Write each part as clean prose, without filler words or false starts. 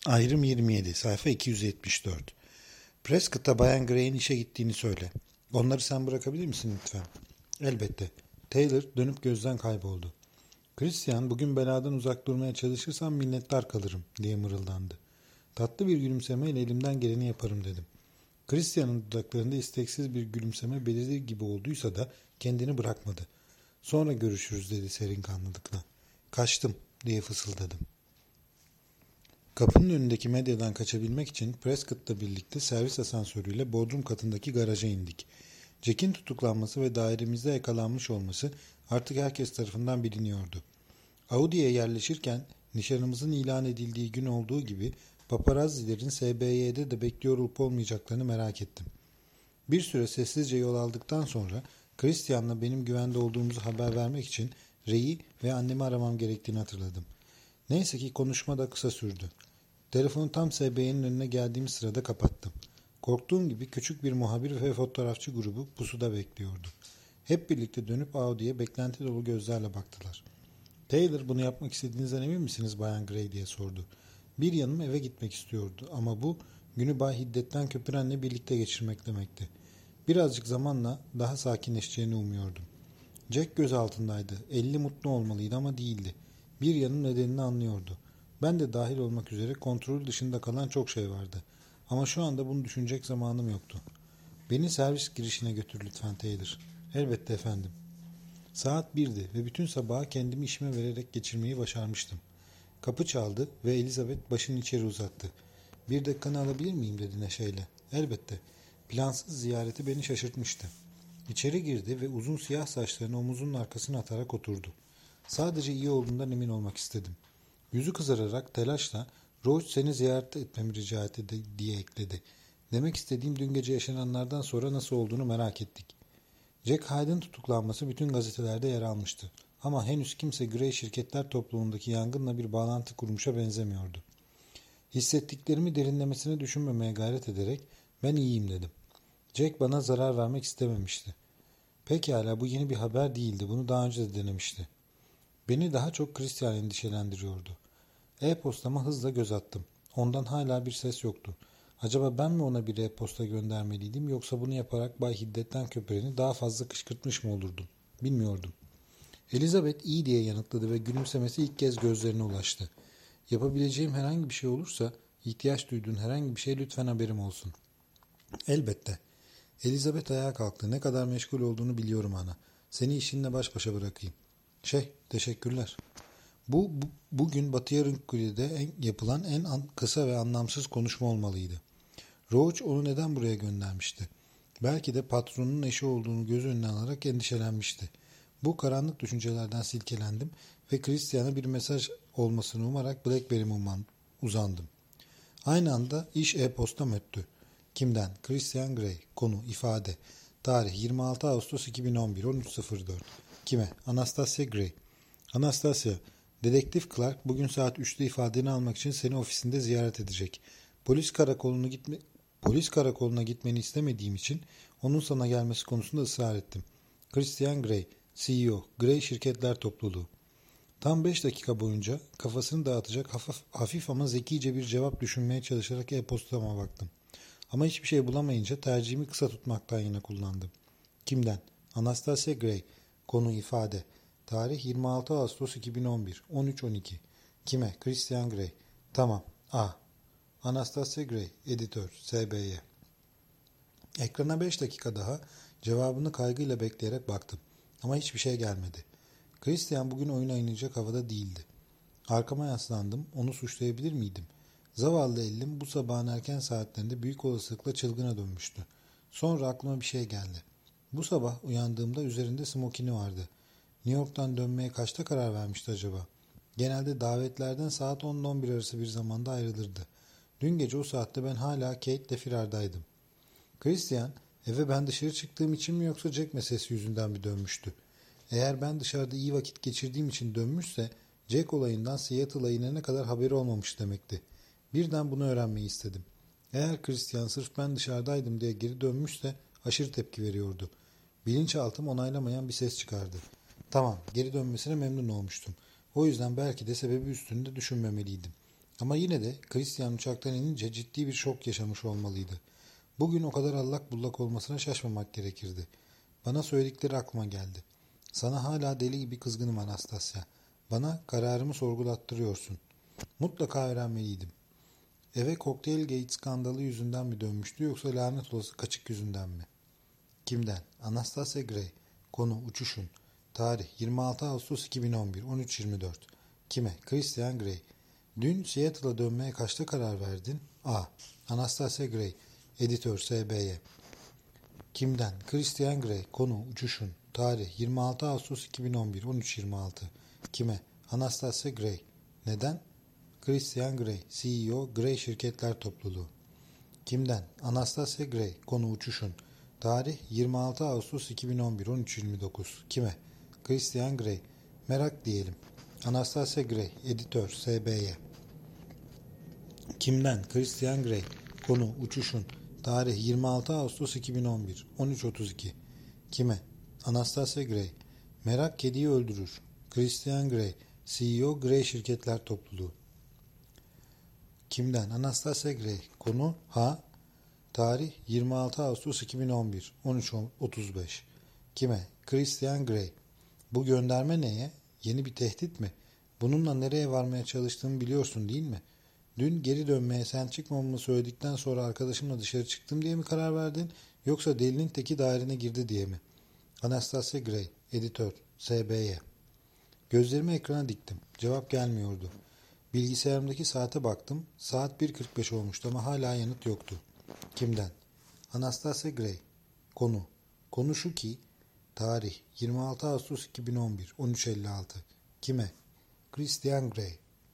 Ayrım 27, sayfa 274. Prescott'a Bayan Gray'in işe gittiğini söyle. Onları sen bırakabilir misin lütfen? Elbette. Taylor dönüp gözden kayboldu. Christian, bugün beladan uzak durmaya çalışırsam minnettar kalırım diye mırıldandı. Tatlı bir gülümsemeyle elimden geleni yaparım dedim. Christian'ın dudaklarında isteksiz bir gülümseme belirir gibi olduysa da kendini bırakmadı. Sonra görüşürüz dedi serin kanlılıkla. Kaçtım diye fısıldadım. Kapının önündeki medyadan kaçabilmek için Prescott'la birlikte servis asansörüyle bodrum katındaki garaja indik. Jack'in tutuklanması ve dairemizde yakalanmış olması artık herkes tarafından biliniyordu. Audi'ye yerleşirken nişanımızın ilan edildiği gün olduğu gibi paparazzilerin SBY'de de bekliyor olup olmayacaklarını merak ettim. Bir süre sessizce yol aldıktan sonra Christian'la benim güvende olduğumuzu haber vermek için Ray'i ve annemi aramam gerektiğini hatırladım. Neyse ki konuşma da kısa sürdü. Telefonu tam SB'nin önüne geldiğim sırada kapattım. Korktuğum gibi küçük bir muhabir ve fotoğrafçı grubu pusuda bekliyordu. Hep birlikte dönüp Audi'ye beklenti dolu gözlerle baktılar. Taylor, bunu yapmak istediğinizden emin misiniz Bayan Gray diye sordu. Bir yanım eve gitmek istiyordu ama bu günü Bay Hiddet'ten köpürenle birlikte geçirmek demekti. Birazcık zamanla daha sakinleşeceğini umuyordum. Jack gözaltındaydı. 50 mutlu olmalıydı ama değildi. Bir yanım nedenini anlıyordu. Ben de dahil olmak üzere kontrol dışında kalan çok şey vardı. Ama şu anda bunu düşünecek zamanım yoktu. Beni servis girişine götür lütfen Taylor. Elbette efendim. Saat 1'di ve bütün sabahı kendimi işime vererek geçirmeyi başarmıştım. Kapı çaldı ve Elizabeth başını içeri uzattı. Bir dakikanı alabilir miyim dedi neşeyle. Elbette. Plansız ziyareti beni şaşırtmıştı. İçeri girdi ve uzun siyah saçlarını omuzunun arkasına atarak oturdu. Sadece iyi olduğundan emin olmak istedim. Yüzü kızararak telaşla "Roach seni ziyaret etmemi rica etti" diye ekledi. Demek istediğim dün gece yaşananlardan sonra nasıl olduğunu merak ettik. Jack Hyde'ın tutuklanması bütün gazetelerde yer almıştı. Ama henüz kimse Gray şirketler topluluğundaki yangınla bir bağlantı kurmuşa benzemiyordu. Hissettiklerimi derinlemesine düşünmemeye gayret ederek ben iyiyim dedim. Jack bana zarar vermek istememişti. Pekala, bu yeni bir haber değildi. Bunu daha önce de denemişti. Beni daha çok Christian endişelendiriyordu. E-postama hızla göz attım. Ondan hala bir ses yoktu. Acaba ben mi ona bir e-posta göndermeliydim yoksa bunu yaparak Bay Hiddet'ten köpüreni daha fazla kışkırtmış mı olurdum? Bilmiyordum. Elizabeth iyi diye yanıtladı ve gülümsemesi ilk kez gözlerine ulaştı. Yapabileceğim herhangi bir şey olursa, ihtiyaç duyduğun herhangi bir şey lütfen haberim olsun. Elbette. Elizabeth ayağa kalktı. Ne kadar meşgul olduğunu biliyorum ana. Seni işinle baş başa bırakayım. Teşekkürler. Bugün Batı Yarımküre'de yapılan en kısa ve anlamsız konuşma olmalıydı. Roach onu neden buraya göndermişti? Belki de patronun eşi olduğunu göz önüne alarak endişelenmişti. Bu karanlık düşüncelerden silkelendim ve Christian'a bir mesaj olmasını umarak Blackberry'me uzandım. Aynı anda iş e-postam öttü. Kimden? Christian Grey. Konu, ifade. Tarih 26 Ağustos 2011, 13.04. Kime? Anastasia Gray. Anastasia, Dedektif Clark bugün saat 3'te ifadeni almak için seni ofisinde ziyaret edecek. Polis karakoluna gitmeni istemediğim için onun sana gelmesi konusunda ısrar ettim. Christian Grey, CEO, Grey Şirketler Topluluğu. Tam 5 dakika boyunca kafasını dağıtacak hafif ama zekice bir cevap düşünmeye çalışarak e-postama baktım. Ama hiçbir şey bulamayınca tercihimi kısa tutmaktan yana kullandım. Kimden? Anastasia Gray. Konu, ifade. Tarih 26 Ağustos 2011, 13.12. Kime? Christian Grey. Tamam. A. Anastasia Gray, editör, SBY. Ekrana 5 dakika daha cevabını kaygıyla bekleyerek baktım. Ama hiçbir şey gelmedi. Christian bugün oyun oynayacak havada değildi. Arkama yaslandım, onu suçlayabilir miydim? Zavallı elim bu sabahın erken saatlerinde büyük olasılıkla çılgına dönmüştü. Sonra aklıma bir şey geldi. Bu sabah uyandığımda üzerinde smokini vardı. New York'tan dönmeye kaçta karar vermişti acaba? Genelde davetlerden saat 10 ile 11 arası bir zamanda ayrılırdı. Dün gece o saatte ben hala Kate ile firardaydım. Christian, eve ben dışarı çıktığım için mi yoksa Jack meselesi yüzünden mi dönmüştü? Eğer ben dışarıda iyi vakit geçirdiğim için dönmüşse, Jack olayından Seattle'a inene kadar haberi olmamış demekti. Birden bunu öğrenmeyi istedim. Eğer Christian sırf ben dışarıdaydım diye geri dönmüşse aşırı tepki veriyordu. Bilinçaltım onaylamayan bir ses çıkardı. Tamam, geri dönmesine memnun olmuştum. O yüzden belki de sebebi üstünde düşünmemeliydim. Ama yine de Christian uçaktan inince ciddi bir şok yaşamış olmalıydı. Bugün o kadar allak bullak olmasına şaşmamak gerekirdi. Bana söyledikleri aklıma geldi. Sana hala deli gibi kızgınım Anastasia. Bana kararımı sorgulattırıyorsun. Mutlaka öğrenmeliydim. Eve Cocktailgate skandalı yüzünden mi dönmüştü yoksa lanet olası kaçık yüzünden mi? Kimden? Anastasia Gray. Konu uçuşun. Tarih 26 Ağustos 2011 13.24. Kime? Christian Grey. Dün Seattle'a dönmeye kaçta karar verdin? A. Anastasia Gray. Editör SBY. Kimden? Christian Grey. Konu uçuşun. Tarih 26 Ağustos 2011 13.26. Kime? Anastasia Gray. Neden? Christian Grey. CEO Grey Şirketler Topluluğu. Kimden? Anastasia Gray. Konu uçuşun. Tarih 26 Ağustos 2011 13.29. Kime? Christian Grey. Merak diyelim. Anastasia Gray. Editör SBY. Kimden? Christian Grey. Konu uçuşun. Tarih 26 Ağustos 2011 13.32. Kime? Anastasia Gray. Merak kediyi öldürür. Christian Grey. CEO Grey Şirketler Topluluğu. Kimden? Anastasia Gray. Konu ha. Tarih 26 Ağustos 2011 13.35. Kime? Christian Grey. Bu gönderme neye? Yeni bir tehdit mi? Bununla nereye varmaya çalıştığımı biliyorsun değil mi? Dün geri dönmeye sen çıkmamamı söyledikten sonra arkadaşımla dışarı çıktım diye mi karar verdin? Yoksa delinin teki dairene girdi diye mi? Anastasia Gray. Editör. SBY. Gözlerimi ekrana diktim. Cevap gelmiyordu. Bilgisayarımdaki saate baktım. Saat 1.45 olmuştu ama hala yanıt yoktu. Kimden? Anastasia Gray. Konu. Konu şu ki, tarih 26 Ağustos 2011 13.56. Kime? Christian Grey.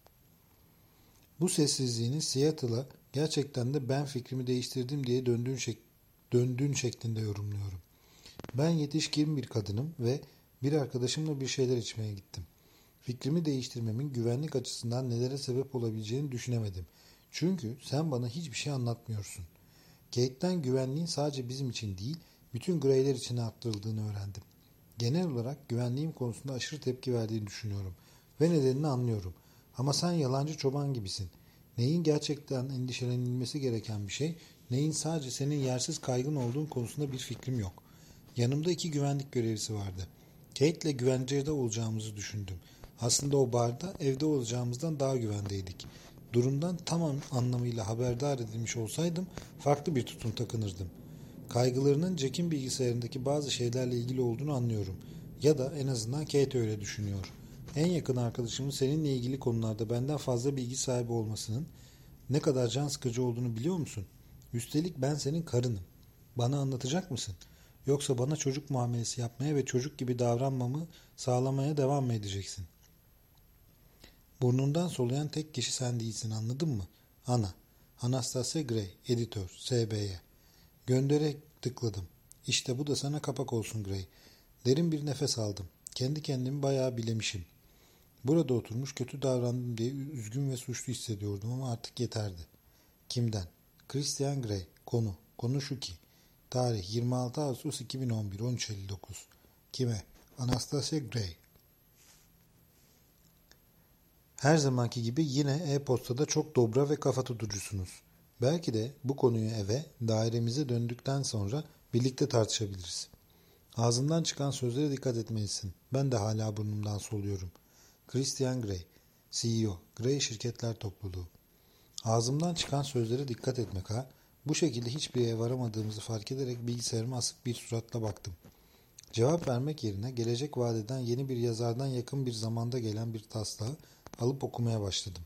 Bu sessizliğini Seattle'a gerçekten de ben fikrimi değiştirdim diye döndüğün şeklinde yorumluyorum. Ben yetişkin bir kadınım ve bir arkadaşımla bir şeyler içmeye gittim. Fikrimi değiştirmemin güvenlik açısından nelere sebep olabileceğini düşünemedim. Çünkü sen bana hiçbir şey anlatmıyorsun. Kate'den güvenliğin sadece bizim için değil, bütün Grey'ler için arttırıldığını öğrendim. Genel olarak güvenliğim konusunda aşırı tepki verdiğini düşünüyorum ve nedenini anlıyorum. Ama sen yalancı çoban gibisin. Neyin gerçekten endişelenilmesi gereken bir şey, neyin sadece senin yersiz kaygın olduğun konusunda bir fikrim yok. Yanımda 2 güvenlik görevlisi vardı. Kate'le güvencede olacağımızı düşündüm. Aslında o barda evde olacağımızdan daha güvendeydik. Durumdan tam anlamıyla haberdar edilmiş olsaydım farklı bir tutum takınırdım. Kaygılarının Jack'in bilgisayarındaki bazı şeylerle ilgili olduğunu anlıyorum. Ya da en azından Kate öyle düşünüyor. En yakın arkadaşımın seninle ilgili konularda benden fazla bilgi sahibi olmasının ne kadar can sıkıcı olduğunu biliyor musun? Üstelik ben senin karınım. Bana anlatacak mısın? Yoksa bana çocuk muamelesi yapmaya ve çocuk gibi davranmamı sağlamaya devam mı edeceksin? Burnundan soluyan tek kişi sen değilsin, anladın mı? Ana. Anastasia Gray. Editör. SBY. Göndere tıkladım. İşte bu da sana kapak olsun Gray. Derin bir nefes aldım. Kendi kendimi bayağı bilemişim. Burada oturmuş kötü davrandım diye üzgün ve suçlu hissediyordum ama artık yeterdi. Kimden? Christian Grey. Konu. Konu şu ki. Tarih 26 Ağustos 2011 13.59. Kime? Anastasia Gray. Her zamanki gibi yine e-postada çok dobra ve kafa tutucusunuz. Belki de bu konuyu eve, dairemize döndükten sonra birlikte tartışabiliriz. Ağzından çıkan sözlere dikkat etmelisin. Ben de hala burnumdan soluyorum. Christian Grey, CEO, Grey Şirketler Topluluğu. Ağzımdan çıkan sözlere dikkat etmek ha. Bu şekilde hiçbir yere varamadığımızı fark ederek bilgisayarıma asık bir suratla baktım. Cevap vermek yerine gelecek vadeden yeni bir yazardan yakın bir zamanda gelen bir taslağı alıp okumaya başladım.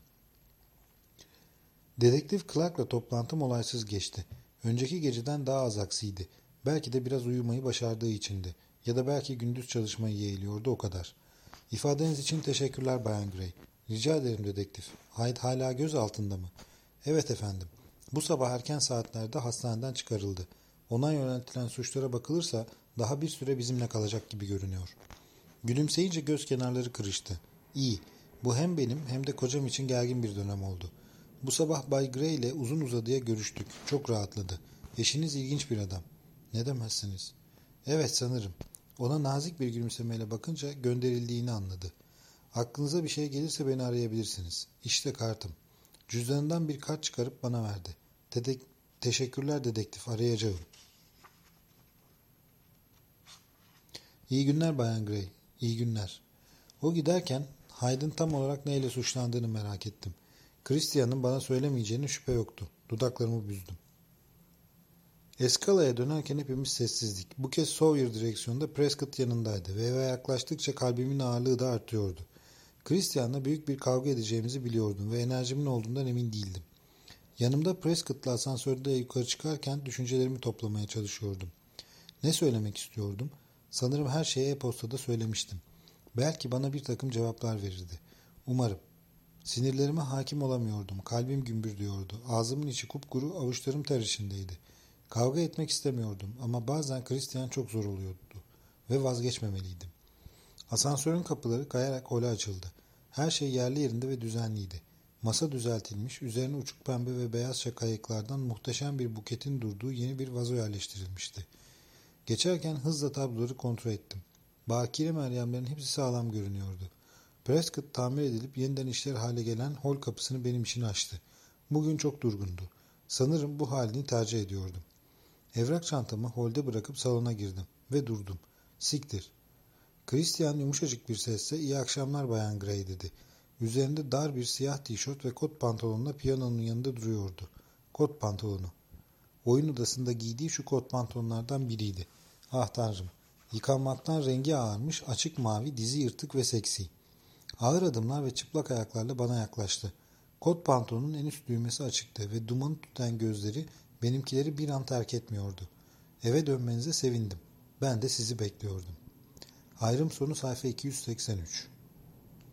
Dedektif Clark'la toplantım olaysız geçti. Önceki geceden daha az aksiydi. Belki de biraz uyumayı başardığı içindi. Ya da belki gündüz çalışmayı yeğliyordu, o kadar. İfadeniz için teşekkürler Bayan Gray. Rica ederim dedektif. Hyde hala göz altında mı? Evet efendim. Bu sabah erken saatlerde hastaneden çıkarıldı. Ona yöneltilen suçlara bakılırsa daha bir süre bizimle kalacak gibi görünüyor. Gülümseyince göz kenarları kırıştı. İyi. Bu hem benim hem de kocam için gergin bir dönem oldu. Bu sabah Bay Gray ile uzun uzadıya görüştük. Çok rahatladı. Eşiniz ilginç bir adam. Ne demezsiniz? Evet sanırım. Ona nazik bir gülümsemeyle bakınca gönderildiğini anladı. Aklınıza bir şey gelirse beni arayabilirsiniz. İşte kartım. Cüzdanından bir kart çıkarıp bana verdi. Teşekkürler dedektif, arayacağım. İyi günler Bayan Gray, iyi günler. O giderken Hyde'ın tam olarak neyle suçlandığını merak ettim. Christian'ın bana söylemeyeceğine şüphe yoktu. Dudaklarımı büzdüm. Eskala'ya dönerken hepimiz sessizdik. Bu kez Sawyer direksiyonda Prescott yanındaydı ve eve yaklaştıkça kalbimin ağırlığı da artıyordu. Christian'la büyük bir kavga edeceğimizi biliyordum ve enerjimin olduğundan emin değildim. Yanımda Prescott'la asansörde yukarı çıkarken düşüncelerimi toplamaya çalışıyordum. Ne söylemek istiyordum? Sanırım her şeyi e-postada söylemiştim. Belki bana bir takım cevaplar verirdi. Umarım. Sinirlerime hakim olamıyordum. Kalbim gümbürdüyordu. Ağzımın içi kupkuru, avuçlarım ter içindeydi. Kavga etmek istemiyordum ama bazen Christian çok zor oluyordu ve vazgeçmemeliydim. Asansörün kapıları kayarak hole açıldı. Her şey yerli yerinde ve düzenliydi. Masa düzeltilmiş, üzerine uçuk pembe ve beyaz kayıklardan muhteşem bir buketin durduğu yeni bir vazo yerleştirilmişti. Geçerken hızla tabloları kontrol ettim. Bakire Meryemlerin hepsi sağlam görünüyordu. Prescott tamir edilip yeniden işler hale gelen hol kapısını benim için açtı. Bugün çok durgundu. Sanırım bu halini tercih ediyordum. Evrak çantamı holde bırakıp salona girdim ve durdum. Siktir. Christian yumuşacık bir sesle iyi akşamlar Bayan Gray dedi. Üzerinde dar bir siyah tişört ve kot pantolonla piyanonun yanında duruyordu. Kot pantolonu. Oyun odasında giydiği şu kot pantolonlardan biriydi. Ah tanrım. Yıkanmaktan rengi ağarmış, açık mavi, dizi yırtık ve seksi. Ağır adımlar ve çıplak ayaklarla bana yaklaştı. Kot pantolonun en üst düğmesi açıktı ve dumanı tüten gözleri benimkileri bir an terk etmiyordu. Eve dönmenize sevindim. Ben de sizi bekliyordum. Ayrım sonu sayfa 283.